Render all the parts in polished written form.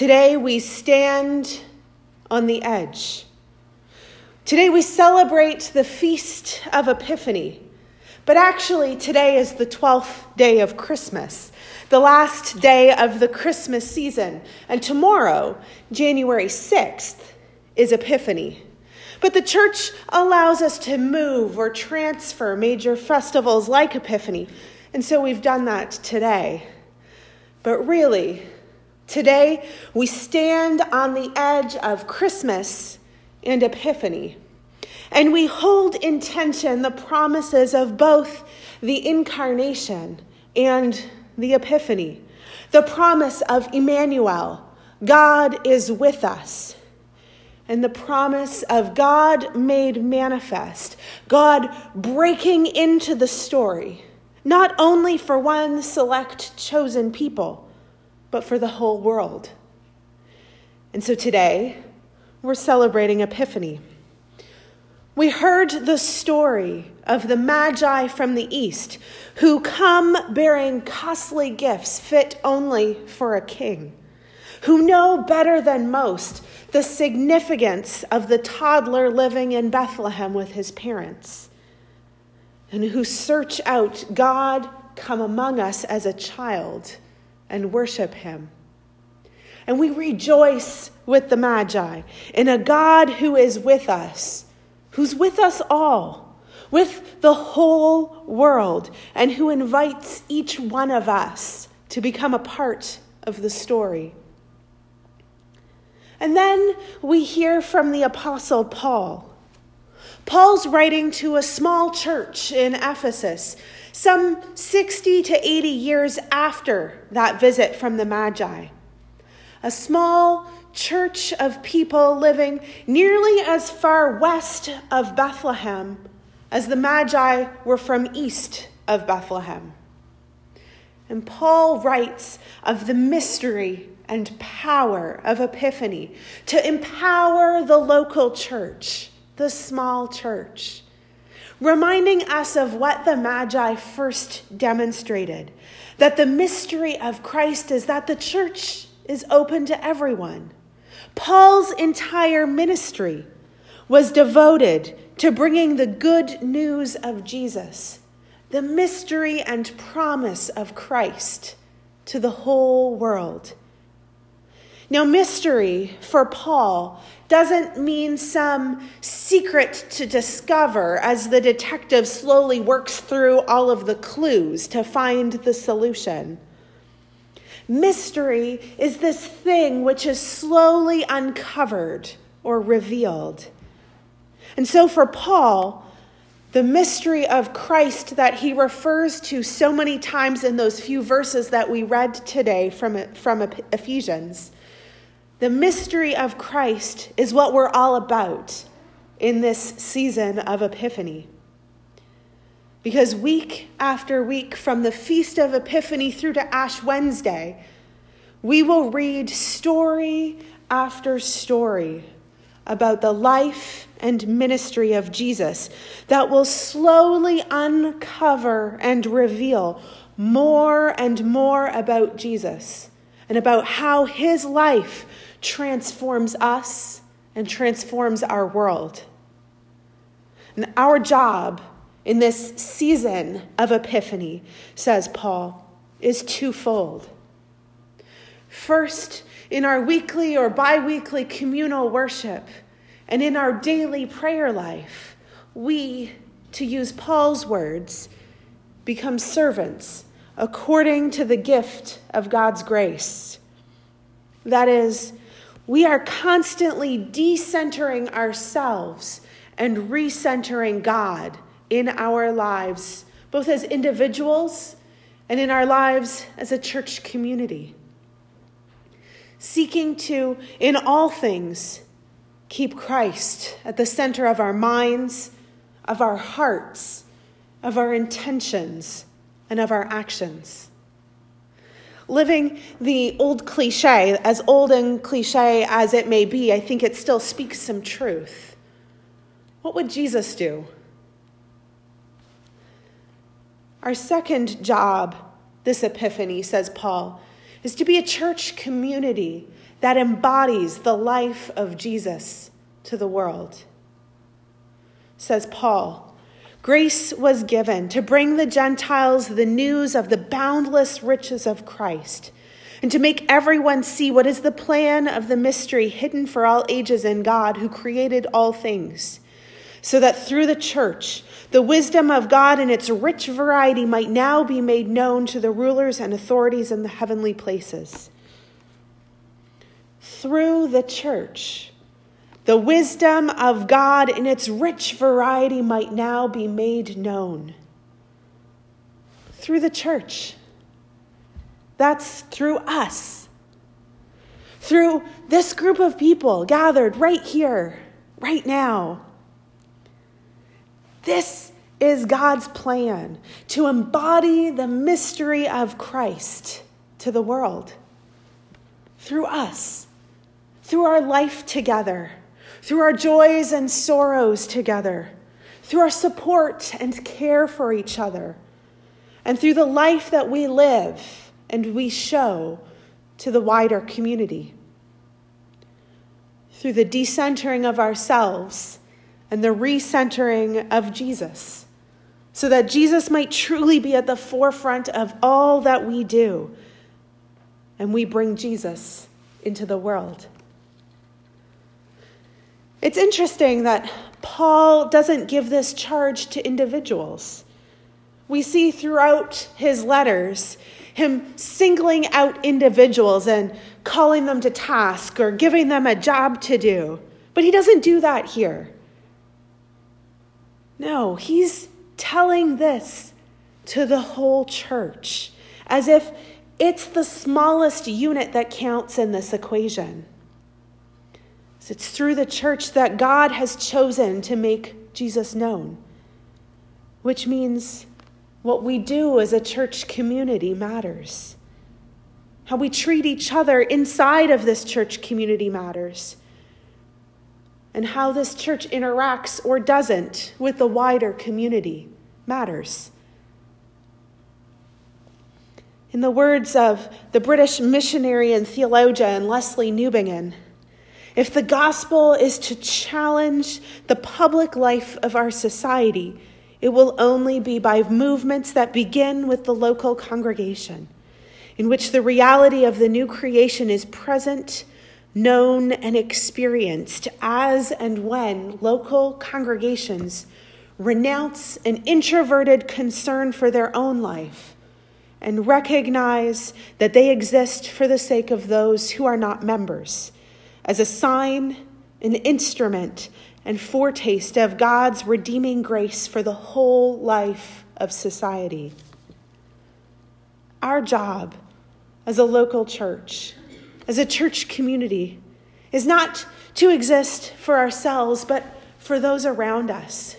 Today we stand on the edge. Today we celebrate the Feast of Epiphany. But actually today is the 12th day of Christmas, the last day of the Christmas season. And tomorrow, January 6th, is Epiphany. But the church allows us to move or transfer major festivals like Epiphany. And so we've done that today. But really, today we stand on the edge of Christmas and Epiphany. And we hold in tension the promises of both the Incarnation and the Epiphany. The promise of Emmanuel, God is with us. And the promise of God made manifest, God breaking into the story, not only for one select chosen people, but for the whole world. And so today, we're celebrating Epiphany. We heard the story of the Magi from the East who come bearing costly gifts fit only for a king, who know better than most the significance of the toddler living in Bethlehem with his parents, and who search out God come among us as a child and worship him. And we rejoice with the Magi in a God who is with us, who's with us all, with the whole world, and who invites each one of us to become a part of the story. And then we hear from the Apostle Paul. Paul's writing to a small church in Ephesus, some 60 to 80 years after that visit from the Magi. A small church of people living nearly as far west of Bethlehem as the Magi were from east of Bethlehem. And Paul writes of the mystery and power of Epiphany to empower the local church, the small church, reminding us of what the Magi first demonstrated, that the mystery of Christ is that the church is open to everyone. Paul's entire ministry was devoted to bringing the good news of Jesus, the mystery and promise of Christ, to the whole world. Now, mystery for Paul doesn't mean some secret to discover as the detective slowly works through all of the clues to find the solution. Mystery is this thing which is slowly uncovered or revealed. And so for Paul, the mystery of Christ that he refers to so many times in those few verses that we read today from Ephesians, the mystery of Christ is what we're all about in this season of Epiphany. Because week after week, from the Feast of Epiphany through to Ash Wednesday, we will read story after story about the life and ministry of Jesus that will slowly uncover and reveal more and more about Jesus and about how his life transforms us and transforms our world. And our job in this season of Epiphany, says Paul, is twofold. First, in our weekly or bi-weekly communal worship and in our daily prayer life, we, to use Paul's words, become servants according to the gift of God's grace. That is, we are constantly decentering ourselves and recentering God in our lives, both as individuals and in our lives as a church community. Seeking to, in all things, keep Christ at the center of our minds, of our hearts, of our intentions, and of our actions. Living the old cliche, as old and cliche as it may be, I think it still speaks some truth. What would Jesus do? Our second job this Epiphany, says Paul, is to be a church community that embodies the life of Jesus to the world. Says Paul, grace was given to bring the Gentiles the news of the boundless riches of Christ, and to make everyone see what is the plan of the mystery hidden for all ages in God, who created all things, so that through the church, the wisdom of God in its rich variety might now be made known to the rulers and authorities in the heavenly places. Through the church, the wisdom of God in its rich variety might now be made known. Through the church. That's through us. Through this group of people gathered right here, right now. This is God's plan to embody the mystery of Christ to the world. Through us. Through our life together. Through our joys and sorrows together. Through our support and care for each other. And through the life that we live and we show to the wider community. Through the decentering of ourselves and the recentering of Jesus, so that Jesus might truly be at the forefront of all that we do, and we bring Jesus into the world. It's interesting that Paul doesn't give this charge to individuals. We see throughout his letters him singling out individuals and calling them to task or giving them a job to do. But he doesn't do that here. No, he's telling this to the whole church, as if it's the smallest unit that counts in this equation. It's through the church that God has chosen to make Jesus known, which means what we do as a church community matters. How we treat each other inside of this church community matters. And how this church interacts or doesn't with the wider community matters. In the words of the British missionary and theologian Lesslie Newbigin, if the gospel is to challenge the public life of our society, it will only be by movements that begin with the local congregation, in which the reality of the new creation is present, known, and experienced as and when local congregations renounce an introverted concern for their own life and recognize that they exist for the sake of those who are not members, as a sign, an instrument, and foretaste of God's redeeming grace for the whole life of society. Our job as a local church, as a church community, is not to exist for ourselves, but for those around us.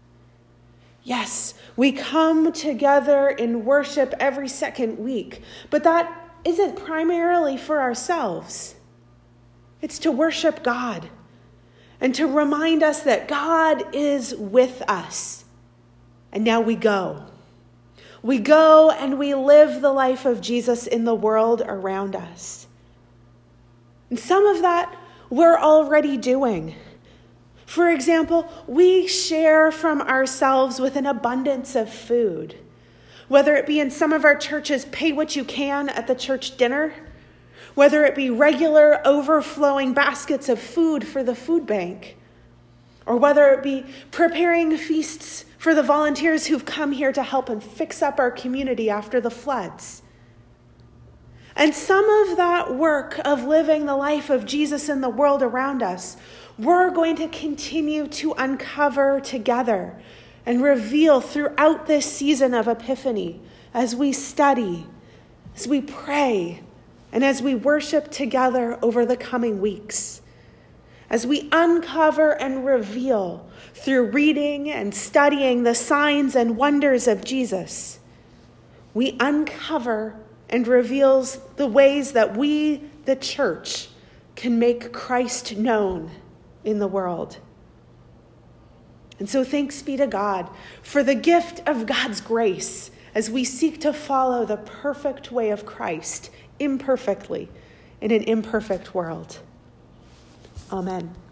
Yes, we come together in worship every second week, but that isn't primarily for ourselves. It's to worship God and to remind us that God is with us. And now we go. We go and we live the life of Jesus in the world around us. And some of that we're already doing. For example, we share from ourselves with an abundance of food, whether it be in some of our churches, pay what you can at the church dinner, whether it be regular overflowing baskets of food for the food bank, or whether it be preparing feasts for the volunteers who've come here to help and fix up our community after the floods. And some of that work of living the life of Jesus in the world around us, we're going to continue to uncover together and reveal throughout this season of Epiphany as we study, as we pray, and as we worship together over the coming weeks. As we uncover and reveal through reading and studying the signs and wonders of Jesus, we uncover and reveals the ways that we, the church, can make Christ known in the world. And so thanks be to God for the gift of God's grace as we seek to follow the perfect way of Christ imperfectly in an imperfect world. Amen.